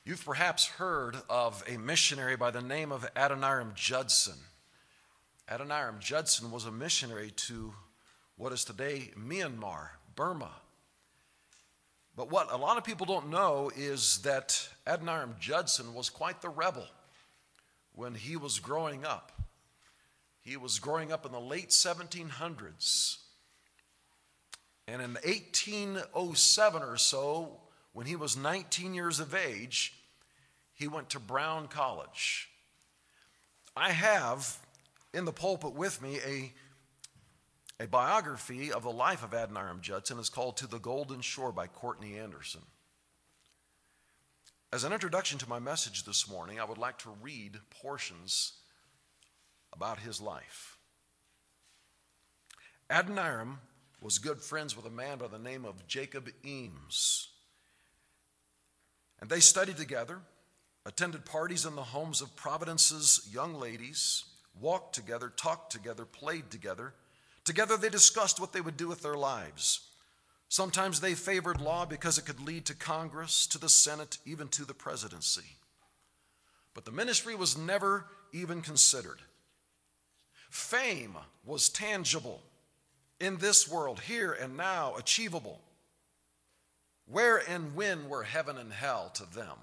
You've perhaps heard of a missionary by the name of Adoniram Judson. Adoniram Judson was a missionary to what is today Myanmar, Burma. But what a lot of people don't know is that Adoniram Judson was quite the rebel when he was growing up. He was growing up in the late 1700s. And in 1807 or so, when he was 19 years of age, he went to Brown College. I have in the pulpit with me a biography of the life of Adoniram Judson. It's called To the Golden Shore by Courtney Anderson. As an introduction to my message this morning, I would like to read portions about his life. Adoniram was good friends with a man by the name of Jacob Eames. And they studied together, attended parties in the homes of Providence's young ladies, walked together, talked together, played together. Together they discussed what they would do with their lives. Sometimes they favored law because it could lead to Congress, to the Senate, even to the presidency. But the ministry was never even considered. Fame was tangible, in this world, here and now, achievable. Where and when were heaven and hell to them?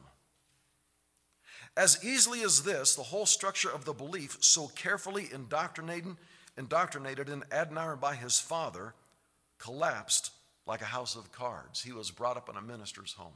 As easily as this, the whole structure of the belief, so carefully indoctrinated in Adoniram by his father, collapsed like a house of cards. He was brought up in a minister's home.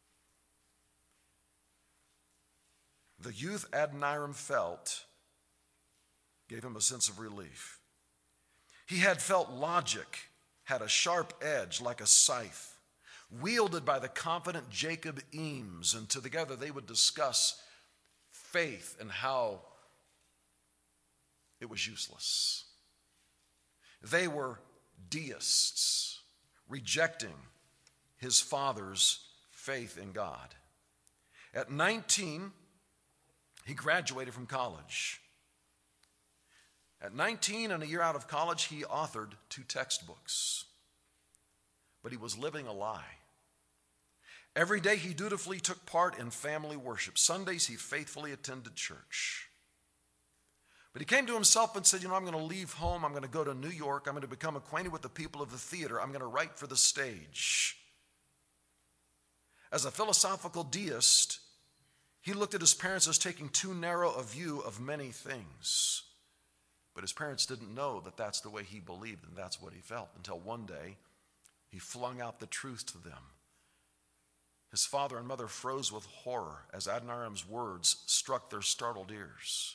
The youth Adoniram felt gave him a sense of relief. He had felt logic had a sharp edge like a scythe, wielded by the confident Jacob Eames, and together they would discuss faith and how it was useless. They were deists, rejecting his father's faith in God. At 19, he graduated from college. At 19 and a year out of college, he authored 2 textbooks. But he was living a lie. Every day he dutifully took part in family worship. Sundays he faithfully attended church. But he came to himself and said, I'm going to leave home. I'm going to go to New York. I'm going to become acquainted with the people of the theater. I'm going to write for the stage. As a philosophical deist, he looked at his parents as taking too narrow a view of many things. But his parents didn't know that that's the way he believed and that's what he felt until one day he flung out the truth to them. His father and mother froze with horror as Adoniram's words struck their startled ears.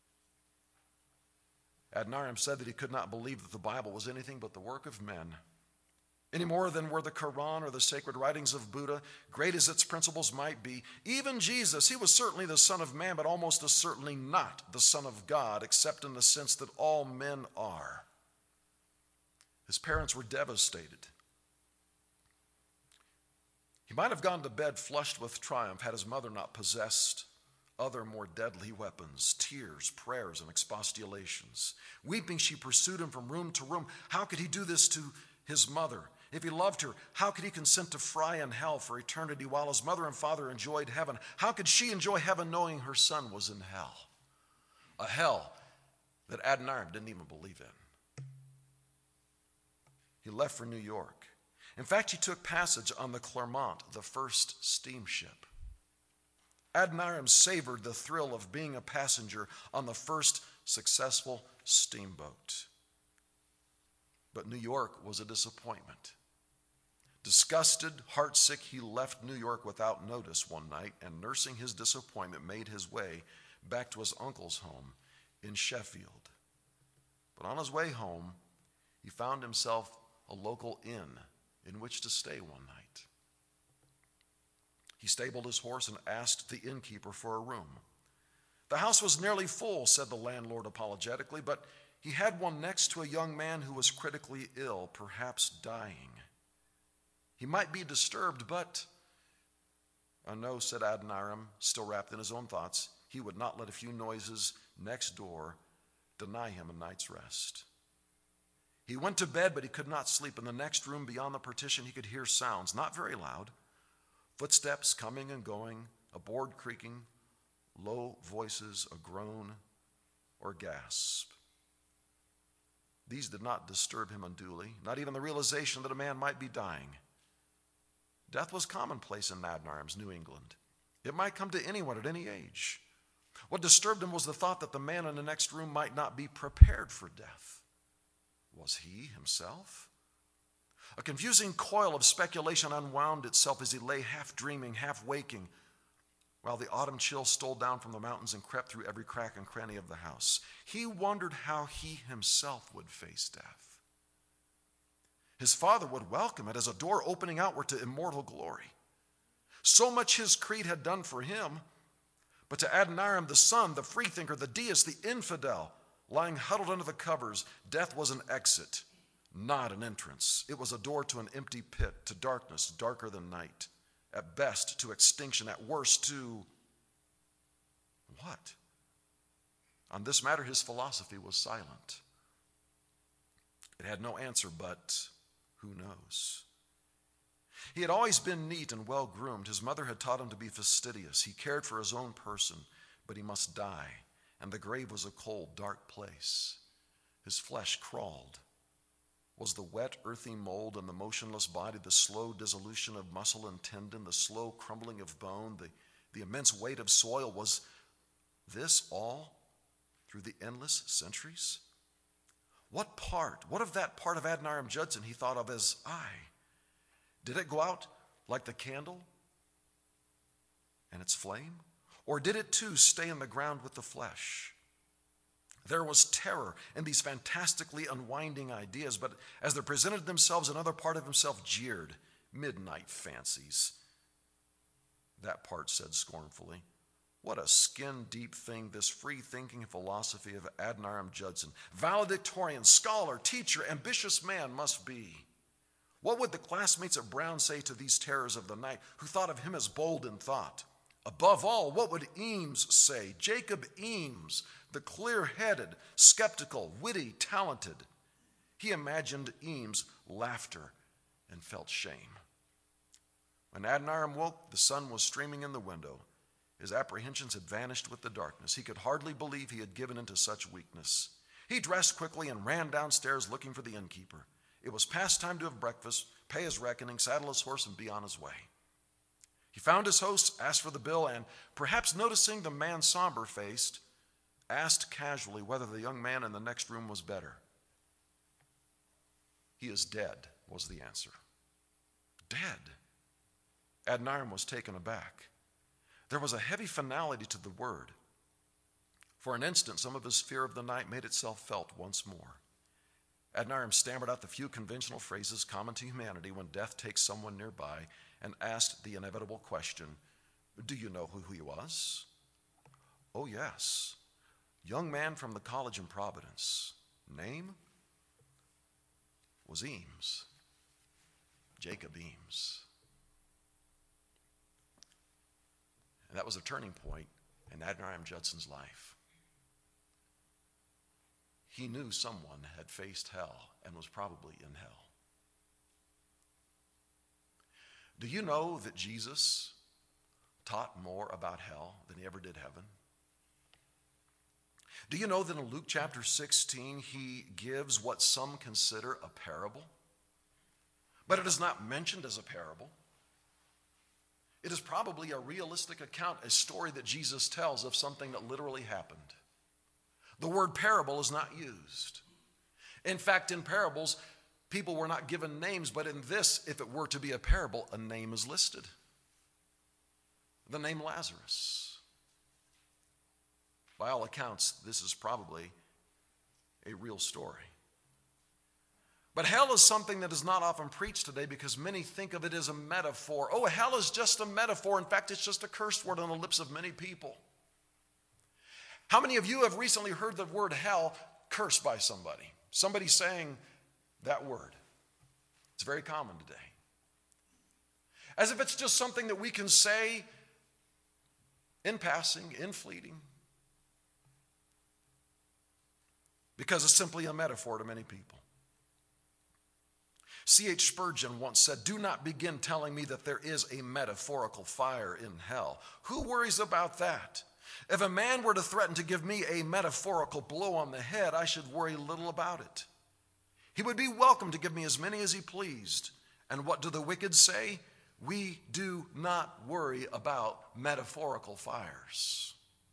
Adoniram said that he could not believe that the Bible was anything but the work of men, any more than were the Quran or the sacred writings of Buddha, great as its principles might be. Even Jesus, he was certainly the Son of Man, but almost as certainly not the Son of God, except in the sense that all men are. His parents were devastated. He might have gone to bed flushed with triumph had his mother not possessed other more deadly weapons, tears, prayers, and expostulations. Weeping, she pursued him from room to room. How could he do this to his mother? If he loved her, how could he consent to fry in hell for eternity while his mother and father enjoyed heaven? How could she enjoy heaven knowing her son was in hell? A hell that Adoniram didn't even believe in. He left for New York. In fact, he took passage on the Clermont, the first steamship. Adoniram savored the thrill of being a passenger on the first successful steamboat. But New York was a disappointment. Disgusted, heartsick, he left New York without notice one night and, nursing his disappointment, made his way back to his uncle's home in Sheffield. But on his way home, he found himself a local inn in which to stay one night. He stabled his horse and asked the innkeeper for a room. The house was nearly full, said the landlord apologetically, but he had one next to a young man who was critically ill, perhaps dying. He might be disturbed, but... no, said Adoniram, still wrapped in his own thoughts. He would not let a few noises next door deny him a night's rest. He went to bed, but he could not sleep. In the next room beyond the partition, he could hear sounds, not very loud, footsteps coming and going, a board creaking, low voices, a groan or gasp. These did not disturb him unduly, not even the realization that a man might be dying. Death was commonplace in Adoniram's New England. It might come to anyone at any age. What disturbed him was the thought that the man in the next room might not be prepared for death. Was he himself? A confusing coil of speculation unwound itself as he lay half dreaming, half waking, while the autumn chill stole down from the mountains and crept through every crack and cranny of the house. He wondered how he himself would face death. His father would welcome it as a door opening outward to immortal glory. So much his creed had done for him, but to Adoniram, the son, the freethinker, the deist, the infidel, lying huddled under the covers, death was an exit, not an entrance. It was a door to an empty pit, to darkness darker than night, at best to extinction, at worst to what? On this matter, his philosophy was silent. It had no answer, but who knows? He had always been neat and well-groomed. His mother had taught him to be fastidious. He cared for his own person, but he must die, and the grave was a cold, dark place. His flesh crawled. Was the wet, earthy mold in the motionless body, the slow dissolution of muscle and tendon, the slow crumbling of bone, the immense weight of soil, was this all through the endless centuries? What of that part of Adoniram Judson he thought of as I? Did it go out like the candle and its flame? Or did it too stay in the ground with the flesh? There was terror in these fantastically unwinding ideas, but as they presented themselves, another part of himself jeered. Midnight fancies. That part said scornfully, what a skin-deep thing this free-thinking philosophy of Adoniram Judson, valedictorian, scholar, teacher, ambitious man must be. What would the classmates at Brown say to these terrors of the night who thought of him as bold in thought? Above all, what would Eames say? Jacob Eames, the clear-headed, skeptical, witty, talented. He imagined Eames' laughter and felt shame. When Adoniram woke, the sun was streaming in the window. His apprehensions had vanished with the darkness. He could hardly believe he had given into such weakness. He dressed quickly and ran downstairs looking for the innkeeper. It was past time to have breakfast, pay his reckoning, saddle his horse, and be on his way. He found his host, asked for the bill, and perhaps noticing the man somber-faced, asked casually whether the young man in the next room was better. He is dead, was the answer. Dead? Adoniram was taken aback. There was a heavy finality to the word. For an instant, some of his fear of the night made itself felt once more. Adoniram stammered out the few conventional phrases common to humanity when death takes someone nearby and asked the inevitable question, do you know who he was? Oh, yes. Young man from the college in Providence. Name? Was Eames. Jacob Eames. And that was a turning point in Adoniram Judson's life. He knew someone had faced hell and was probably in hell. Do you know that Jesus taught more about hell than he ever did heaven? Do you know that in Luke chapter 16 he gives what some consider a parable? But it is not mentioned as a parable. It is probably a realistic account, a story that Jesus tells of something that literally happened. The word parable is not used. In fact, in parables, people were not given names, but in this, if it were to be a parable, a name is listed. The name Lazarus. By all accounts, this is probably a real story. But hell is something that is not often preached today because many think of it as a metaphor. Oh, hell is just a metaphor. In fact, it's just a curse word on the lips of many people. How many of you have recently heard the word hell cursed by somebody? Somebody saying that word. It's very common today. As if it's just something that we can say in passing, in fleeting. Because it's simply a metaphor to many people. C.H. Spurgeon once said, "Do not begin telling me that there is a metaphorical fire in hell. Who worries about that? If a man were to threaten to give me a metaphorical blow on the head, I should worry little about it. He would be welcome to give me as many as he pleased. And what do the wicked say? We do not worry about metaphorical fires."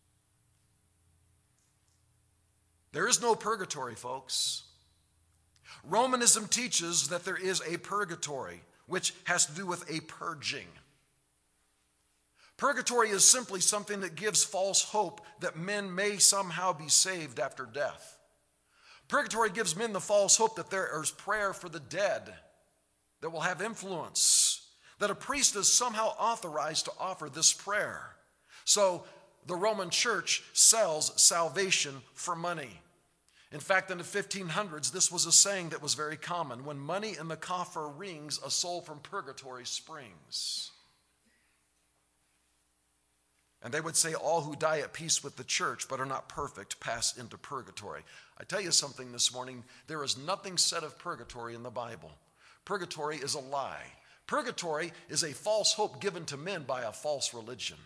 There is no purgatory, folks. Romanism teaches that there is a purgatory, which has to do with a purging. Purgatory is simply something that gives false hope that men may somehow be saved after death. Purgatory gives men the false hope that there is prayer for the dead that will have influence, that a priest is somehow authorized to offer this prayer. So the Roman Church sells salvation for money. In fact, in the 1500s, this was a saying that was very common. When money in the coffer rings, a soul from purgatory springs. And they would say, all who die at peace with the church but are not perfect pass into purgatory. I tell you something this morning, there is nothing said of purgatory in the Bible. Purgatory is a lie. Purgatory is a false hope given to men by a false religion.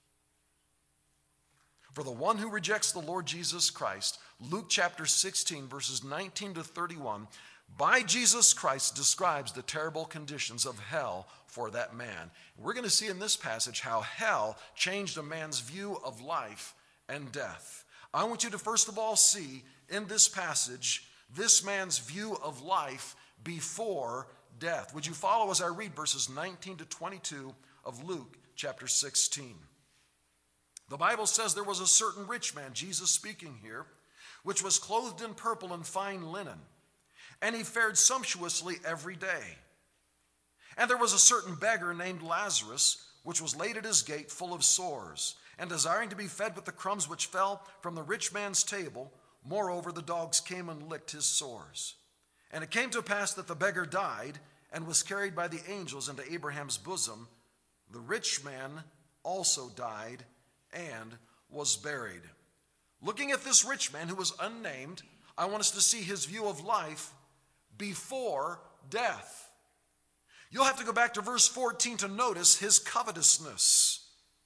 For the one who rejects the Lord Jesus Christ, Luke chapter 16, verses 19 to 31, by Jesus Christ describes the terrible conditions of hell for that man. We're going to see in this passage how hell changed a man's view of life and death. I want you to first of all see in this passage this man's view of life before death. Would you follow as I read verses 19 to 22 of Luke chapter 16? The Bible says there was a certain rich man, Jesus speaking here, which was clothed in purple and fine linen, and he fared sumptuously every day. And there was a certain beggar named Lazarus, which was laid at his gate full of sores, and desiring to be fed with the crumbs which fell from the rich man's table. Moreover, the dogs came and licked his sores. And it came to pass that the beggar died and was carried by the angels into Abraham's bosom. The rich man also died and was buried. Looking at this rich man who was unnamed, I want us to see his view of life before death. You'll have to go back to verse 14 to notice his covetousness.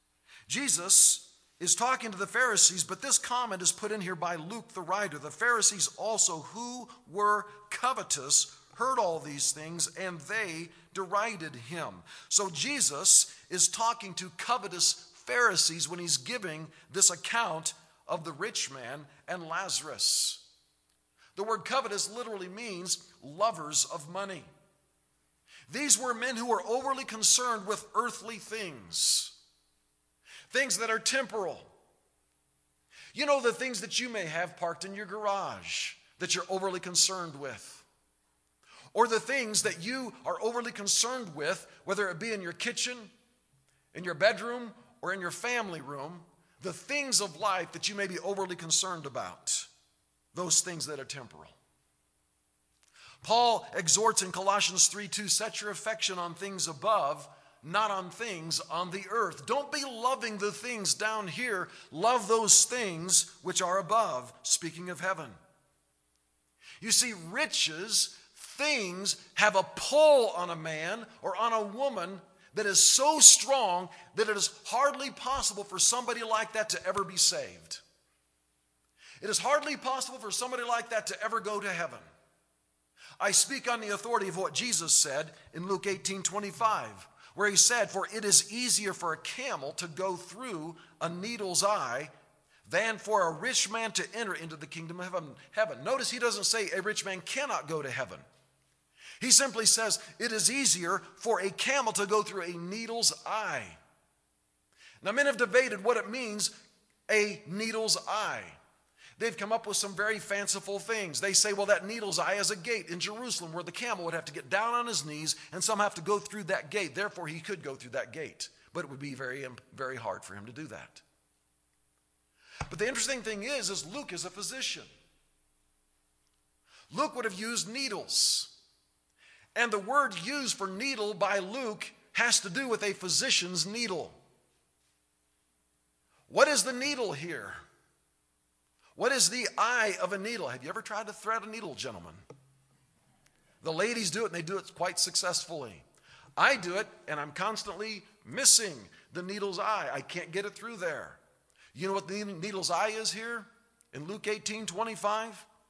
Jesus is talking to the Pharisees, but this comment is put in here by Luke the writer. The Pharisees also, who were covetous, heard all these things, and they derided him. So Jesus is talking to covetous Pharisees when he's giving this account of the rich man and Lazarus. The word covetous literally means lovers of money. These were men who were overly concerned with earthly things, things that are temporal. You know, the things that you may have parked in your garage that you're overly concerned with, or the things that you are overly concerned with, whether it be in your kitchen, in your bedroom, or in your family room, the things of life that you may be overly concerned about, those things that are temporal. Paul exhorts in Colossians 3:2, set your affection on things above, not on things on the earth. Don't be loving the things down here. Love those things which are above, speaking of heaven. You see, riches, things have a pull on a man or on a woman that is so strong that it is hardly possible for somebody like that to ever be saved. It is hardly possible for somebody like that to ever go to heaven. I speak on the authority of what Jesus said in Luke 18:25, where he said, for it is easier for a camel to go through a needle's eye than for a rich man to enter into the kingdom of heaven. Notice he doesn't say a rich man cannot go to heaven. He simply says it is easier for a camel to go through a needle's eye. Now, men have debated what it means, a needle's eye. They've come up with some very fanciful things. They say, well, that needle's eye is a gate in Jerusalem where the camel would have to get down on his knees and some have to go through that gate. Therefore, he could go through that gate. But it would be very, very hard for him to do that. But the interesting thing is Luke is a physician. Luke would have used needles. And the word used for needle by Luke has to do with a physician's needle. What is the needle here? What is the eye of a needle? Have you ever tried to thread a needle, gentlemen? The ladies do it, and they do it quite successfully. I do it, and I'm constantly missing the needle's eye. I can't get it through there. You know what the needle's eye is here in Luke 18:25?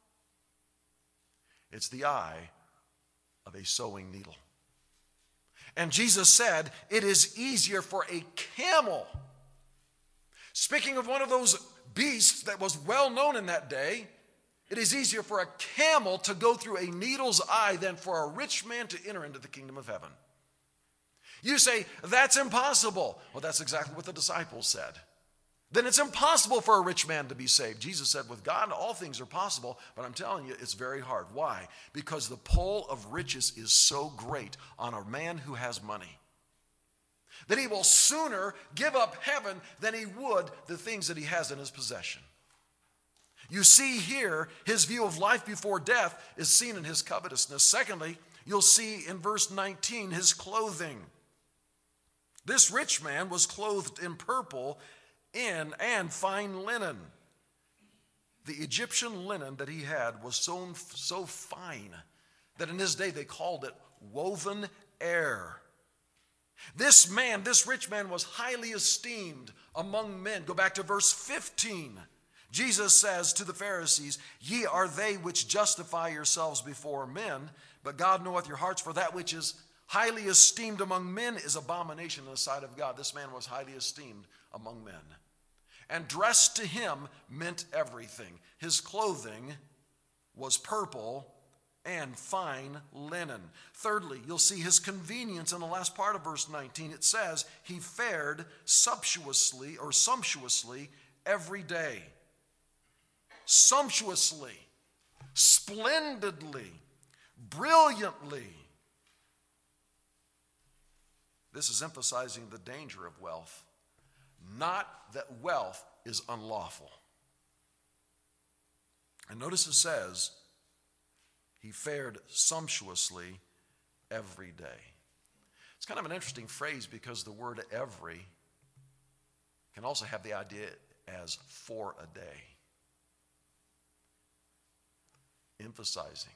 It's the eye of a sewing needle. And Jesus said, it is easier for a camel. Speaking of one of those beasts that was well known in that day, it is easier for a camel to go through a needle's eye than for a rich man to enter into the kingdom of heaven. You say, that's impossible. Well, that's exactly what the disciples said. Then it's impossible for a rich man to be saved. Jesus said, with God, all things are possible, but I'm telling you, it's very hard. Why? Because the pull of riches is so great on a man who has money that he will sooner give up heaven than he would the things that he has in his possession. You see here, his view of life before death is seen in his covetousness. Secondly, you'll see in verse 19 his clothing. This rich man was clothed in purple and fine linen. The Egyptian linen that he had was so fine that in his day they called it woven air. This rich man was highly esteemed among men. Go back to verse 15. Jesus says to the Pharisees, ye are they which justify yourselves before men, but God knoweth your hearts, for that which is highly esteemed among men is abomination in the sight of God. This man was highly esteemed among men. And dressed to him meant everything. His clothing was purple and fine linen. Thirdly, you'll see his convenience in the last part of verse 19. It says, he fared sumptuously every day. Sumptuously, splendidly, brilliantly. This is emphasizing the danger of wealth, not that wealth is unlawful. And notice it says, he fared sumptuously every day. It's kind of an interesting phrase because the word every can also have the idea as for a day, emphasizing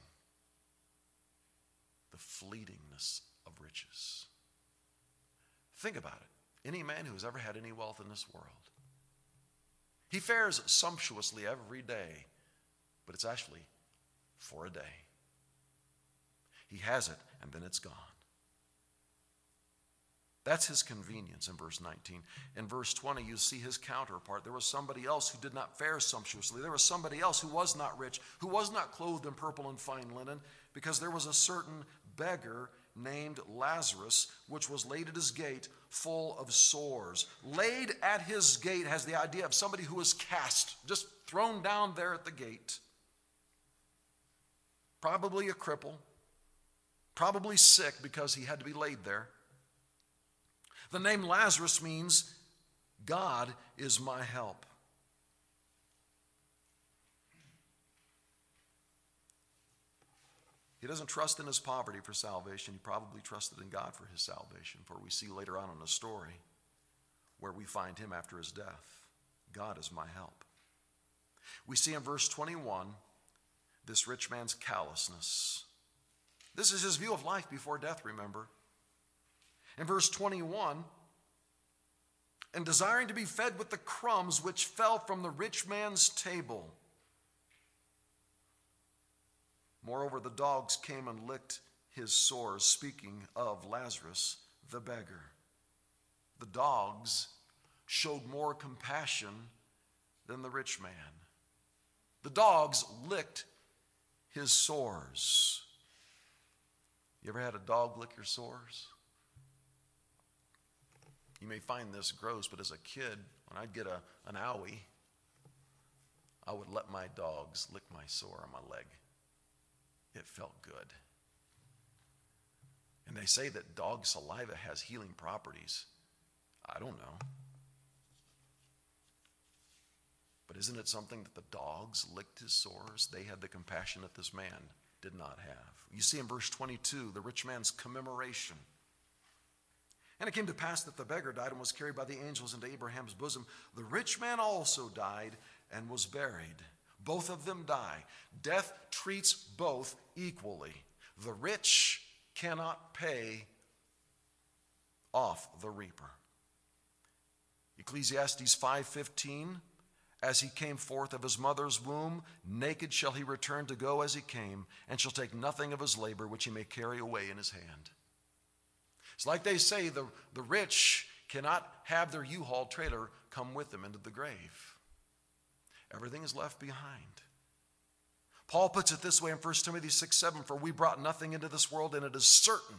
the fleetingness of riches. Think about it. Any man who has ever had any wealth in this world, he fares sumptuously every day, but it's actually for a day. He has it, and then it's gone. That's his convenience in verse 19. In verse 20, you see his counterpart. There was somebody else who did not fare sumptuously. There was somebody else who was not rich, who was not clothed in purple and fine linen, because there was a certain beggar named Lazarus, which was laid at his gate full of sores. Laid at his gate has the idea of somebody who was cast, just thrown down there at the gate. Probably a cripple, probably sick because he had to be laid there. The name Lazarus means God is my help. He doesn't trust in his poverty for salvation. He probably trusted in God for his salvation, for we see later on in the story where we find him after his death. God is my help. We see in verse 21 this rich man's callousness. This is his view of life before death, remember. In verse 21, and desiring to be fed with the crumbs which fell from the rich man's table. Moreover, the dogs came and licked his sores, speaking of Lazarus, the beggar. The dogs showed more compassion than the rich man. The dogs licked his sores. You ever had a dog lick your sores? You may find this gross, but as a kid, when I'd get an owie, I would let my dogs lick my sore on my leg. It felt good. And they say that dog saliva has healing properties. I don't know. But isn't it something that the dogs licked his sores? They had the compassion that this man did not have. You see in verse 22, the rich man's commemoration. And it came to pass that the beggar died and was carried by the angels into Abraham's bosom. The rich man also died and was buried. Both of them die. Death treats both equally. The rich cannot pay off the reaper. Ecclesiastes 5:15, as he came forth of his mother's womb, naked shall he return to go as he came, and shall take nothing of his labor which he may carry away in his hand. It's like they say, the rich cannot have their U-Haul trailer come with them into the grave. Everything is left behind. Paul puts it this way in 1 Timothy 6:7, for we brought nothing into this world, and it is certain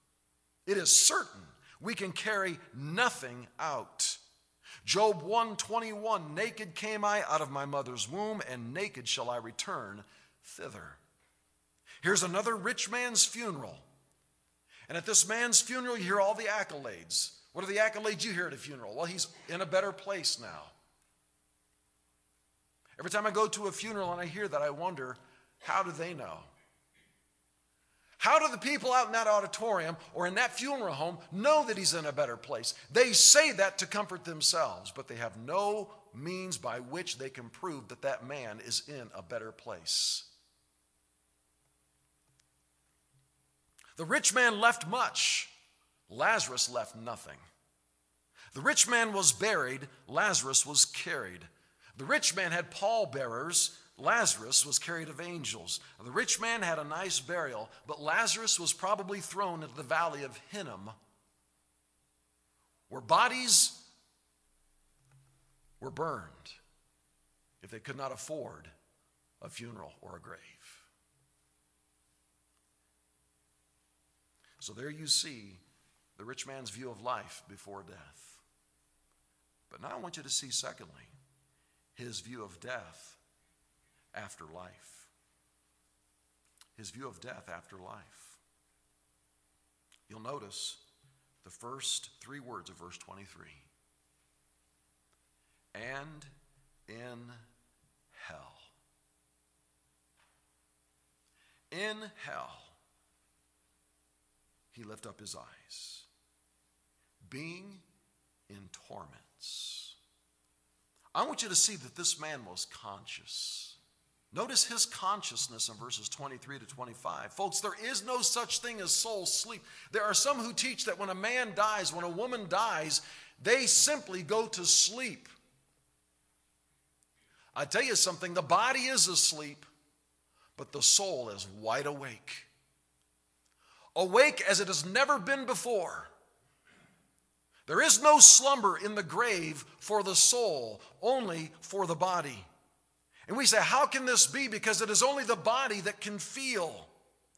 we can carry nothing out. Job 1:21, naked came I out of my mother's womb, and naked shall I return thither. Here's another rich man's funeral. And at this man's funeral, you hear all the accolades. What are the accolades you hear at a funeral? Well, he's in a better place now. Every time I go to a funeral and I hear that, I wonder, how do they know? How do the people out in that auditorium or in that funeral home know that he's in a better place? They say that to comfort themselves, but they have no means by which they can prove that that man is in a better place. The rich man left much. Lazarus left nothing. The rich man was buried. Lazarus was carried. The rich man had pallbearers. Lazarus was carried of angels. The rich man had a nice burial, but Lazarus was probably thrown into the valley of Hinnom, where bodies were burned if they could not afford a funeral or a grave. So there you see the rich man's view of life before death. But now I want you to see, secondly, his view of death after life. His view of death after life. You'll notice the first three words of verse 23. And in hell. In hell, he lifted up his eyes, being in torments. I want you to see that this man was conscious. Notice his consciousness in verses 23 to 25. Folks, there is no such thing as soul sleep. There are some who teach that when a man dies, when a woman dies, they simply go to sleep. I tell you something, the body is asleep, but the soul is wide awake. Awake as it has never been before. There is no slumber in the grave for the soul, only for the body. And we say, how can this be? Because it is only the body that can feel.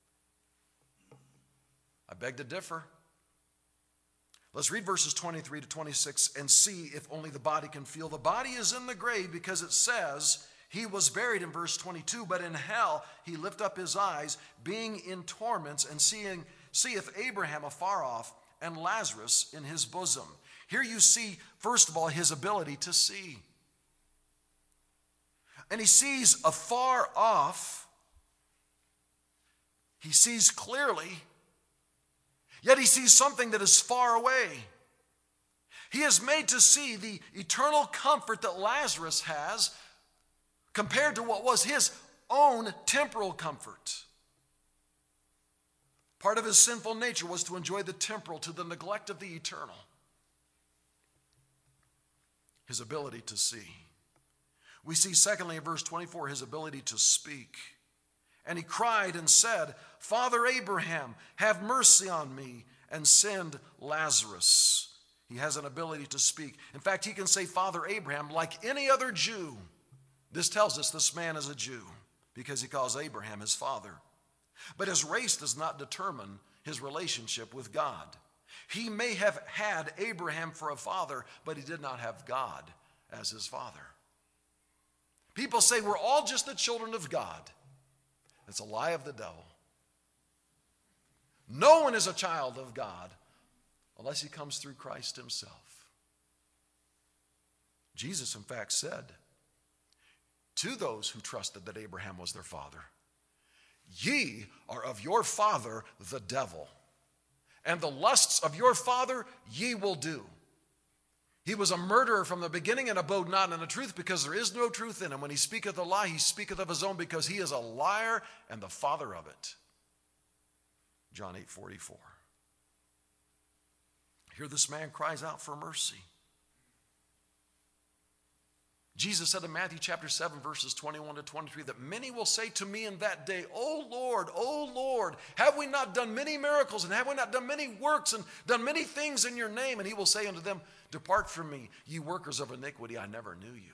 I beg to differ. Let's read verses 23 to 26 and see if only the body can feel. The body is in the grave because it says he was buried in verse 22, but in hell he lift up his eyes, being in torments, and seeth Abraham afar off and Lazarus in his bosom. Here you see, first of all, his ability to see. And he sees afar off. He sees clearly, yet he sees something that is far away. He is made to see the eternal comfort that Lazarus has compared to what was his own temporal comfort. Part of his sinful nature was to enjoy the temporal to the neglect of the eternal. His ability to see. We see secondly in verse 24 his ability to speak. And he cried and said, Father Abraham, have mercy on me and send Lazarus. He has an ability to speak. In fact, he can say Father Abraham like any other Jew. This tells us this man is a Jew because he calls Abraham his father. But his race does not determine his relationship with God. He may have had Abraham for a father, but he did not have God as his father. People say we're all just the children of God. It's a lie of the devil. No one is a child of God unless he comes through Christ himself. Jesus, in fact, said to those who trusted that Abraham was their father, ye are of your father the devil, and the lusts of your father ye will do. He was a murderer from the beginning and abode not in the truth, because there is no truth in him. When he speaketh a lie, he speaketh of his own, because he is a liar and the father of it. John 8:44. Here this man cries out for mercy. Jesus said in Matthew chapter 7, verses 21 to 23, that many will say to me in that day, O Lord, have we not done many miracles, and have we not done many works, and done many things in your name? And he will say unto them, depart from me, ye workers of iniquity, I never knew you.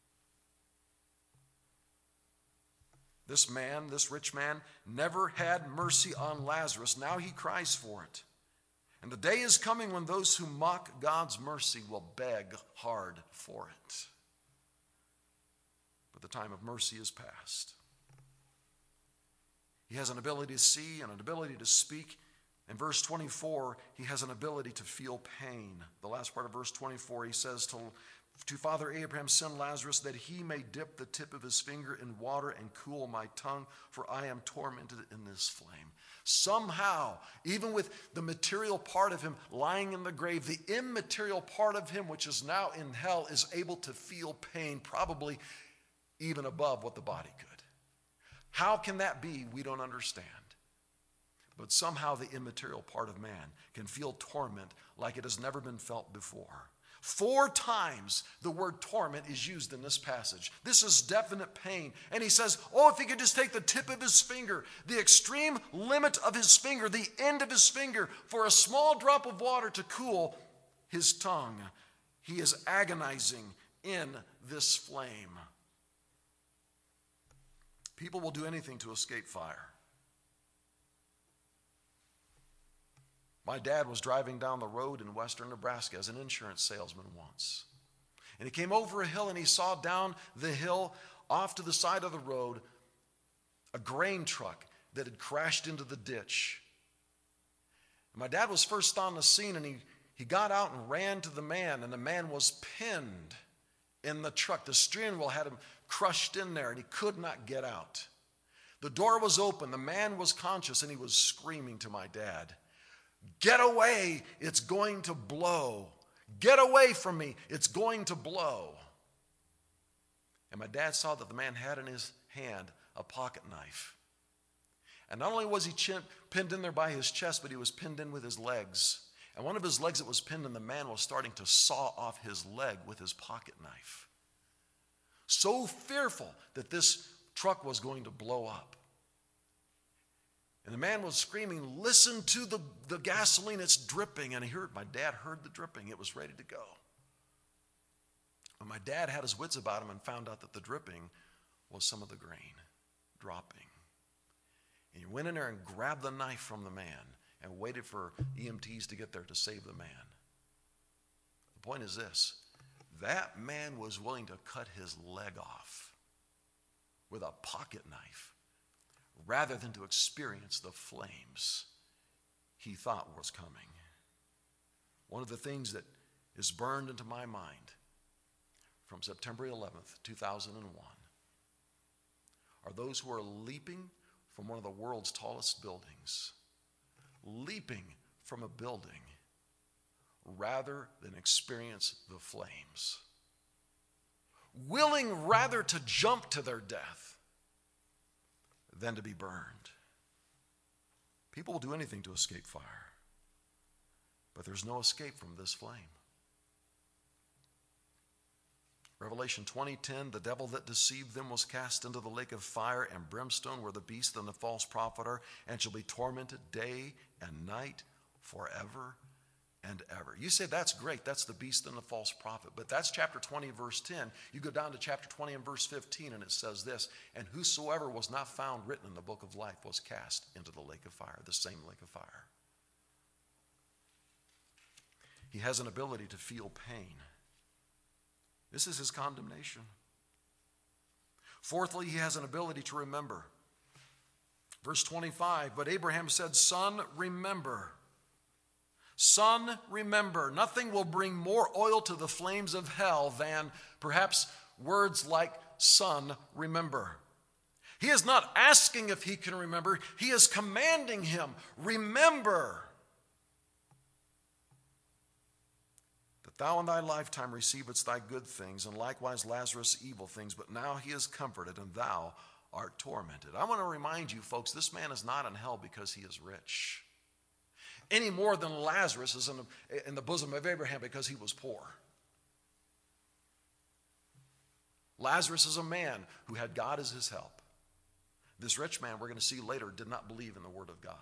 This man, this rich man, never had mercy on Lazarus. Now he cries for it. And the day is coming when those who mock God's mercy will beg hard for it. But the time of mercy is past. He has an ability to see and an ability to speak. In verse 24, he has an ability to feel pain. The last part of verse 24, he says to Father Abraham, send Lazarus that he may dip the tip of his finger in water and cool my tongue, for I am tormented in this flame. Somehow, even with the material part of him lying in the grave, the immaterial part of him, which is now in hell, is able to feel pain, probably even above what the body could. How can that be? We don't understand. But somehow the immaterial part of man can feel torment like it has never been felt before. 4 times the word torment is used in this passage. This is definite pain. And he says, oh, if he could just take the tip of his finger, the extreme limit of his finger, the end of his finger, for a small drop of water to cool his tongue. He is agonizing in this flame. People will do anything to escape fire. My dad was driving down the road in western Nebraska as an insurance salesman once. And he came over a hill and he saw down the hill off to the side of the road a grain truck that had crashed into the ditch. And my dad was first on the scene, and he got out and ran to the man, and the man was pinned in the truck. The steering wheel had him crushed in there and he could not get out. The door was open. The man was conscious and he was screaming to my dad, get away, it's going to blow. Get away from me, it's going to blow. And my dad saw that the man had in his hand a pocket knife. And not only was he pinned in there by his chest, but he was pinned in with his legs. And one of his legs that was pinned in, the man was starting to saw off his leg with his pocket knife. So fearful that this truck was going to blow up. And the man was screaming, listen to the gasoline, it's dripping. And my dad heard the dripping, it was ready to go. And my dad had his wits about him and found out that the dripping was some of the grain dropping. And he went in there and grabbed the knife from the man and waited for EMTs to get there to save the man. The point is this, that man was willing to cut his leg off with a pocket knife rather than to experience the flames he thought was coming. One of the things that is burned into my mind from September 11th, 2001, are those who are leaping from one of the world's tallest buildings, leaping from a building rather than experience the flames, willing rather to jump to their death than to be burned. People will do anything to escape fire, but there's no escape from this flame. Revelation 20:10, the devil that deceived them was cast into the lake of fire and brimstone, where the beast and the false prophet are, and shall be tormented day and night forever and ever. You say, that's great, that's the beast and the false prophet. But that's chapter 20, verse 10. You go down to chapter 20 and verse 15, and it says this, and whosoever was not found written in the book of life was cast into the lake of fire, the same lake of fire. He has an ability to feel pain. This is his condemnation. Fourthly, he has an ability to remember. Verse 25, but Abraham said, son, remember. Son, remember. Nothing will bring more oil to the flames of hell than perhaps words like, son, remember. He is not asking if he can remember. He is commanding him, remember that thou in thy lifetime receivest thy good things, and likewise Lazarus evil things, but now he is comforted, and thou art tormented. I want to remind you, folks, this man is not in hell because he is rich. any more than Lazarus is in the bosom of Abraham because he was poor. Lazarus is a man who had God as his help. This rich man, we're going to see later, did not believe in the word of God.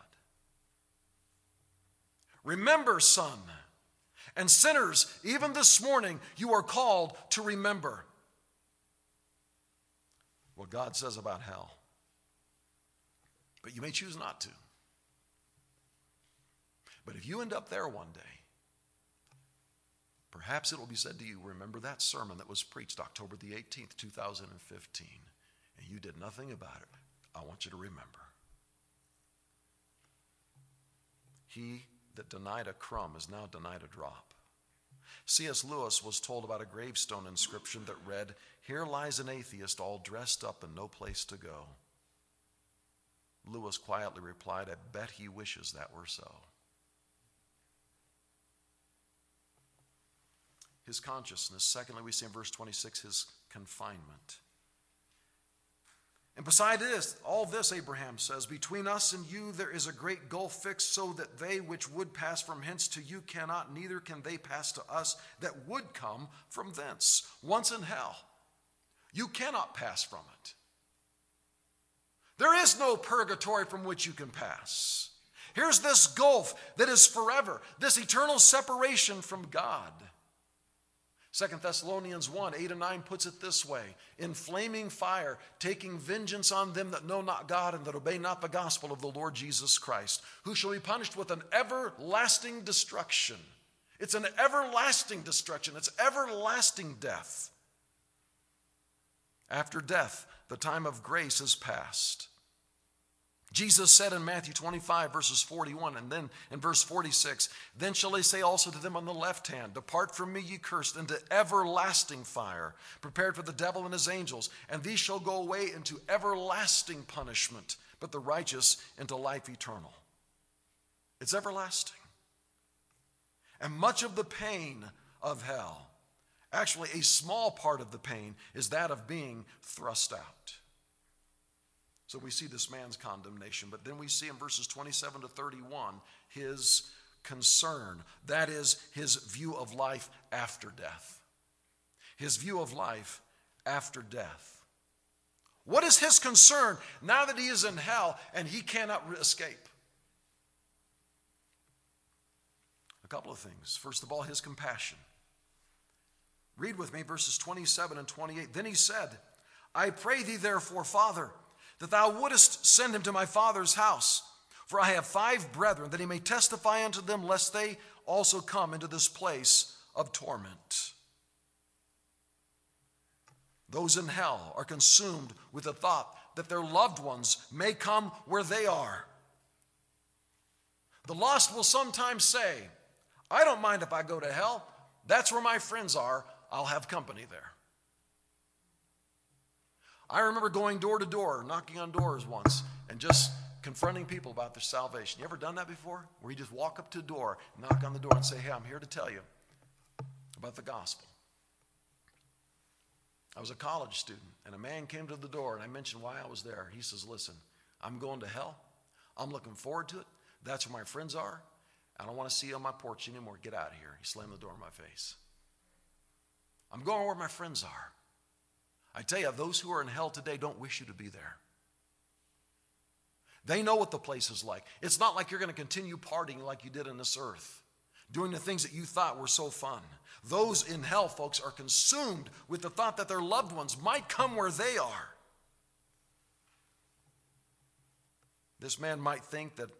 Remember, son, and sinners, even this morning, you are called to remember what God says about hell. But you may choose not to. But if you end up there one day, perhaps it will be said to you, remember that sermon that was preached October the 18th, 2015, and you did nothing about it. I want you to remember. He that denied a crumb is now denied a drop. C.S. Lewis was told about a gravestone inscription that read, "Here lies an atheist all dressed up and no place to go." Lewis quietly replied, "I bet he wishes that were so." His consciousness. Secondly, we see in verse 26 his confinement. And beside this, all this, Abraham says, between us and you there is a great gulf fixed, so that they which would pass from hence to you cannot, neither can they pass to us that would come from thence. Once in hell, you cannot pass from it. There is no purgatory from which you can pass. Here's this gulf that is forever, this eternal separation from God. 2 Thessalonians 1, 8 and 9 puts it this way: in flaming fire, taking vengeance on them that know not God and that obey not the gospel of the Lord Jesus Christ, who shall be punished with an everlasting destruction. It's an everlasting destruction. It's everlasting death. After death, the time of grace is past. Jesus said in Matthew 25, verses 41, and then in verse 46, then shall they say also to them on the left hand, depart from me, ye cursed, into everlasting fire, prepared for the devil and his angels, and these shall go away into everlasting punishment, but the righteous into life eternal. It's everlasting. And much of the pain of hell, actually a small part of the pain, is that of being thrust out. So we see this man's condemnation, but then we see in verses 27 to 31 his concern. That is his view of life after death. His view of life after death. What is his concern now that he is in hell and he cannot escape? A couple of things. First of all, his compassion. Read with me verses 27 and 28. Then he said, I pray thee therefore, Father, that thou wouldest send him to my father's house. For I have 5 brethren, that he may testify unto them, lest they also come into this place of torment. Those in hell are consumed with the thought that their loved ones may come where they are. The lost will sometimes say, I don't mind if I go to hell. That's where my friends are. I'll have company there. I remember going door to door, knocking on doors once, and just confronting people about their salvation. You ever done that before? Where you just walk up to a door, knock on the door, and say, hey, I'm here to tell you about the gospel. I was a college student, and a man came to the door, and I mentioned why I was there. He says, listen, I'm going to hell. I'm looking forward to it. That's where my friends are. I don't want to see you on my porch anymore. Get out of here. He slammed the door in my face. I'm going where my friends are. I tell you, those who are in hell today don't wish you to be there. They know what the place is like. It's not like you're going to continue partying like you did on this earth, doing the things that you thought were so fun. Those in hell, folks, are consumed with the thought that their loved ones might come where they are. This man might think that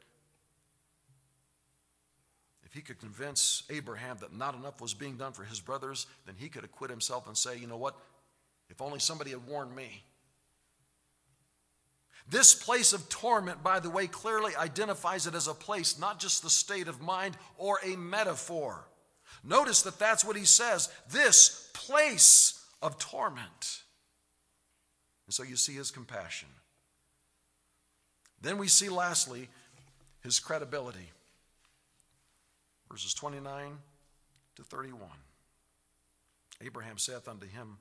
if he could convince Abraham that not enough was being done for his brothers, then he could acquit himself and say, you know what? If only somebody had warned me. This place of torment, by the way, clearly identifies it as a place, not just the state of mind or a metaphor. Notice that that's what he says, this place of torment. And so you see his compassion. Then we see, lastly, his credibility. Verses 29 to 31. Abraham saith unto him,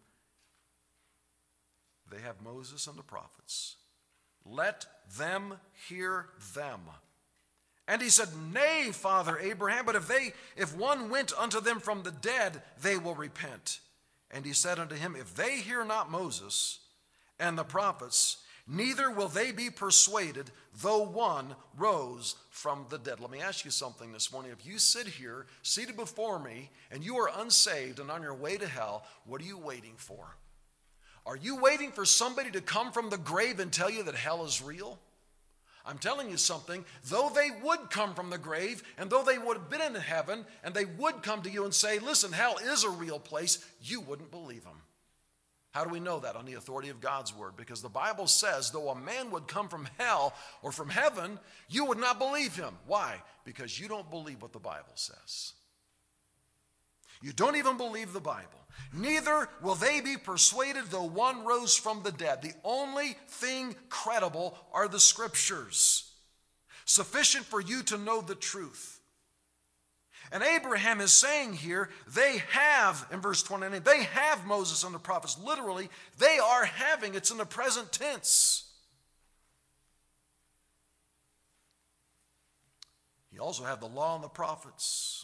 they have Moses and the prophets. Let them hear them. And he said, Nay, Father Abraham, but if one went unto them from the dead, they will repent. And he said unto him, If they hear not Moses and the prophets, neither will they be persuaded, though one rose from the dead. Let me ask you something this morning. If you sit here, seated before me, and you are unsaved and on your way to hell, what are you waiting for? Are you waiting for somebody to come from the grave and tell you that hell is real? I'm telling you something, though they would come from the grave, and though they would have been in heaven, and they would come to you and say, listen, hell is a real place, you wouldn't believe them. How do we know that? On the authority of God's word. Because the Bible says, though a man would come from hell or from heaven, you would not believe him. Why? Because you don't believe what the Bible says. You don't even believe the Bible. Neither will they be persuaded, though one rose from the dead. The only thing credible are the scriptures, sufficient for you to know the truth. And Abraham is saying here, they have, in verse 29, they have Moses and the prophets. Literally, they are having. It's in the present tense. He also had the law and the prophets.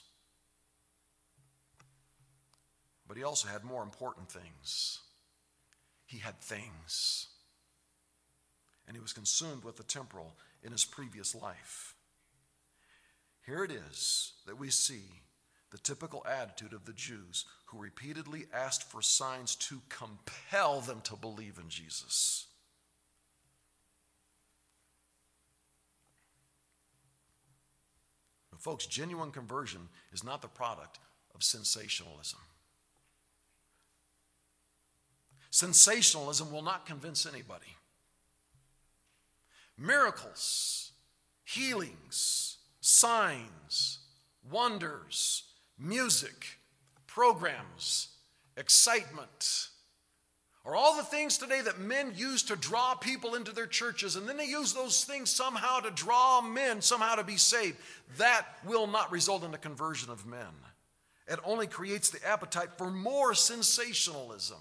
But he also had more important things. He had things. And he was consumed with the temporal in his previous life. Here it is that we see the typical attitude of the Jews who repeatedly asked for signs to compel them to believe in Jesus. But folks, genuine conversion is not the product of sensationalism. Sensationalism will not convince anybody. Miracles, healings, signs, wonders, music, programs, excitement are all the things today that men use to draw people into their churches, and then they use those things somehow to draw men, somehow to be saved. That will not result in the conversion of men. It only creates the appetite for more sensationalism.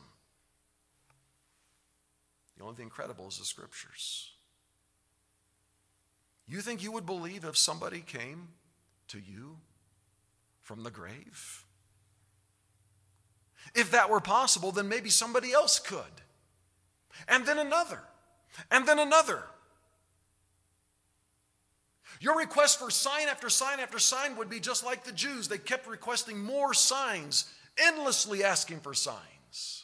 The only thing credible is the scriptures. You think you would believe if somebody came to you from the grave? If that were possible, then maybe somebody else could. And then another. And then another. Your request for sign after sign after sign would be just like the Jews. They kept requesting more signs, endlessly asking for signs.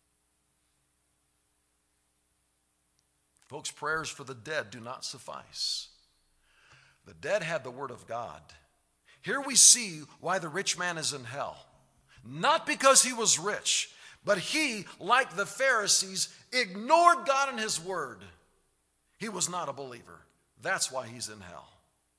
Folks, prayers for the dead do not suffice. The dead had the word of God. Here we see why the rich man is in hell. Not because he was rich, but he, like the Pharisees, ignored God and his word. He was not a believer. That's why he's in hell.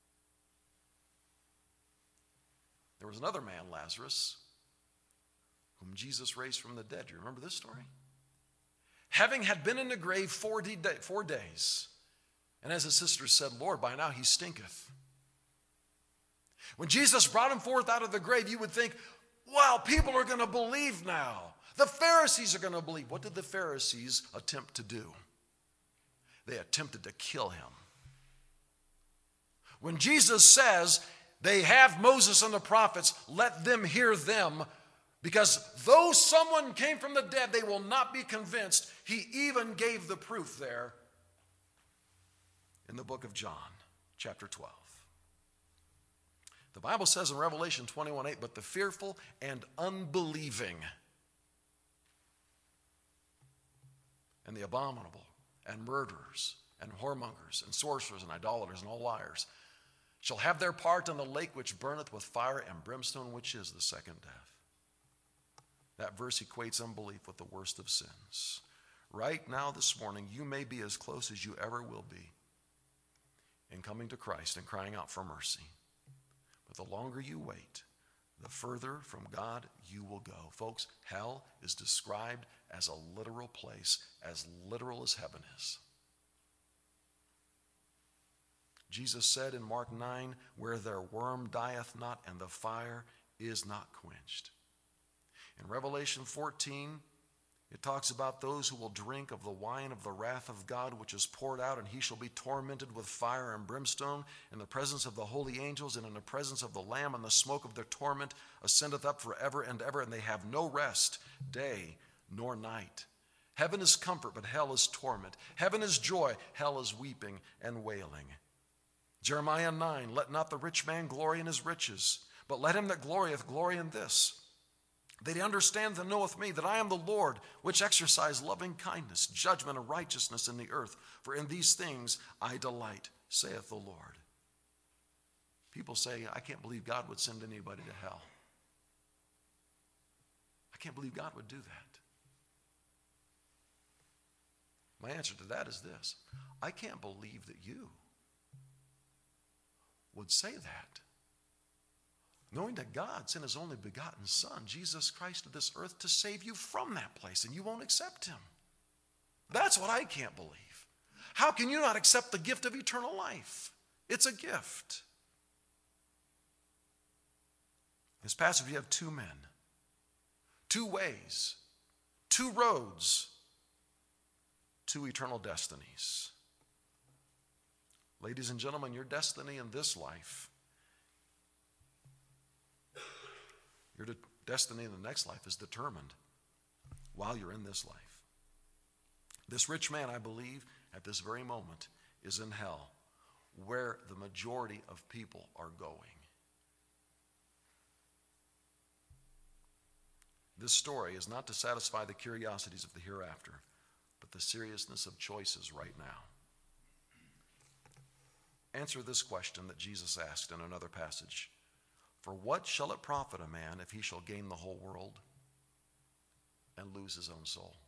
There was another man, Lazarus, whom Jesus raised from the dead. Do you remember this story? Having had been in the grave 4 days, and as his sisters said, Lord, by now he stinketh. When Jesus brought him forth out of the grave, you would think, wow, people are going to believe now. The Pharisees are going to believe. What did the Pharisees attempt to do? They attempted to kill him. When Jesus says, they have Moses and the prophets, let them hear them, because though someone came from the dead, they will not be convinced. He even gave the proof there in the book of John, chapter 12. The Bible says in Revelation 21:8, but the fearful and unbelieving and the abominable and murderers and whoremongers and sorcerers and idolaters and all liars shall have their part in the lake which burneth with fire and brimstone, which is the second death. That verse equates unbelief with the worst of sins. Right now, this morning, you may be as close as you ever will be in coming to Christ and crying out for mercy. But the longer you wait, the further from God you will go. Folks, hell is described as a literal place, as literal as heaven is. Jesus said in Mark 9, where their worm dieth not and the fire is not quenched. In Revelation 14, It talks about those who will drink of the wine of the wrath of God, which is poured out, and he shall be tormented with fire and brimstone in the presence of the holy angels and in the presence of the Lamb, and the smoke of their torment ascendeth up forever and ever, and they have no rest, day nor night. Heaven is comfort, but hell is torment. Heaven is joy, hell is weeping and wailing. Jeremiah 9, let not the rich man glory in his riches, but let him that glorieth glory in this, that he understandeth and knoweth me, that I am the Lord, which exercise loving kindness, judgment, and righteousness in the earth. For in these things I delight, saith the Lord. People say, I can't believe God would send anybody to hell. I can't believe God would do that. My answer to that is this: I can't believe that you would say that, knowing that God sent his only begotten Son, Jesus Christ, to this earth to save you from that place, and you won't accept him. That's what I can't believe. How can you not accept the gift of eternal life? It's a gift. In this passage, we have two men, two ways, two roads, two eternal destinies. Ladies and gentlemen, your destiny in this life, your destiny in the next life is determined while you're in this life. This rich man, I believe, at this very moment is in hell, where the majority of people are going. This story is not to satisfy the curiosities of the hereafter, but the seriousness of choices right now. Answer this question that Jesus asked in another passage. For what shall it profit a man if he shall gain the whole world and lose his own soul?